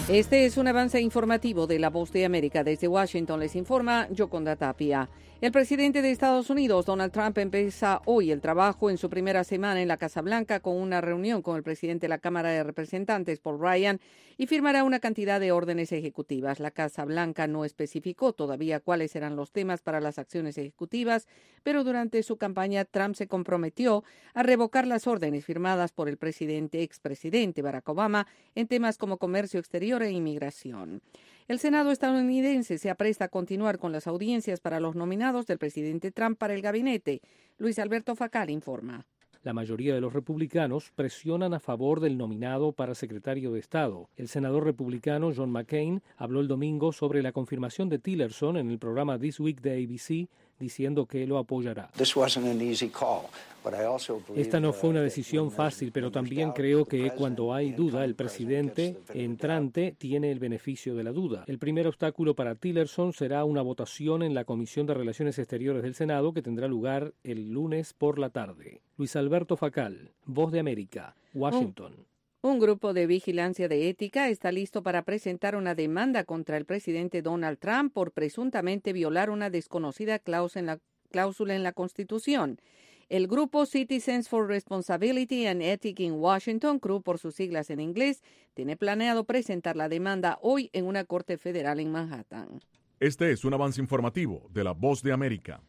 Este es un avance informativo de La Voz de América. Desde Washington les informa Yoconda Tapia. El presidente de Estados Unidos, Donald Trump, empieza hoy el trabajo en su primera semana en la Casa Blanca con una reunión con el presidente de la Cámara de Representantes, Paul Ryan, y firmará una cantidad de órdenes ejecutivas. La Casa Blanca no especificó todavía cuáles serán los temas para las acciones ejecutivas, pero durante su campaña Trump se comprometió a revocar las órdenes firmadas por el expresidente Barack Obama en temas como comercio exterior e inmigración. El Senado estadounidense se apresta a continuar con las audiencias para los nominados del presidente Trump para el gabinete. Luis Alberto Facal informa. La mayoría de los republicanos presionan a favor del nominado para secretario de Estado. El senador republicano John McCain habló el domingo sobre la confirmación de Tillerson en el programa This Week de ABC, diciendo que lo apoyará. Esta no fue una decisión fácil, pero también creo que cuando hay duda, el presidente entrante tiene el beneficio de la duda. El primer obstáculo para Tillerson será una votación en la Comisión de Relaciones Exteriores del Senado que tendrá lugar el lunes por la tarde. Luis Alberto Facal, Voz de América, Washington. Un grupo de vigilancia de ética está listo para presentar una demanda contra el presidente Donald Trump por presuntamente violar una desconocida cláusula en la Constitución. El grupo Citizens for Responsibility and Ethics in Washington, CREW por sus siglas en inglés, tiene planeado presentar la demanda hoy en una corte federal en Manhattan. Este es un avance informativo de La Voz de América.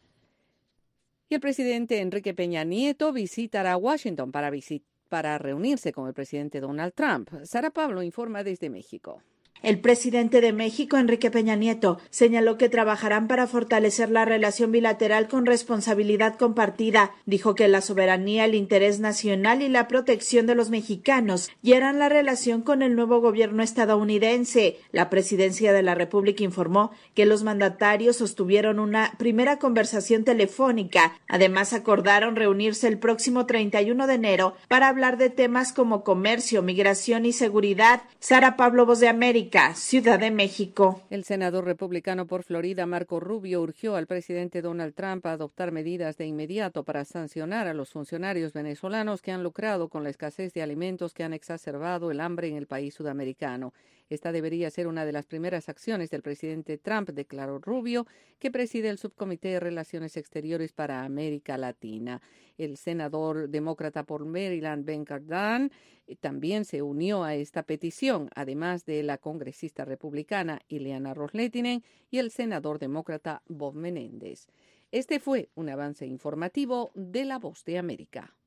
Y el presidente Enrique Peña Nieto visitará Washington para reunirse con el presidente Donald Trump. Sara Pablo informa desde México. El presidente de México, Enrique Peña Nieto, señaló que trabajarán para fortalecer la relación bilateral con responsabilidad compartida. Dijo que la soberanía, el interés nacional y la protección de los mexicanos guiarán la relación con el nuevo gobierno estadounidense. La presidencia de la República informó que los mandatarios sostuvieron una primera conversación telefónica. Además, acordaron reunirse el próximo 31 de enero para hablar de temas como comercio, migración y seguridad. Sara Pablo, Voz de América, Ciudad de México. El senador republicano por Florida, Marco Rubio, urgió al presidente Donald Trump a adoptar medidas de inmediato para sancionar a los funcionarios venezolanos que han lucrado con la escasez de alimentos que han exacerbado el hambre en el país sudamericano. Esta debería ser una de las primeras acciones del presidente Trump, declaró Rubio, que preside el Subcomité de Relaciones Exteriores para América Latina. El senador demócrata por Maryland, Ben Cardin, también se unió a esta petición, además de la congresista republicana Ileana Ros-Lehtinen y el senador demócrata Bob Menéndez. Este fue un avance informativo de La Voz de América.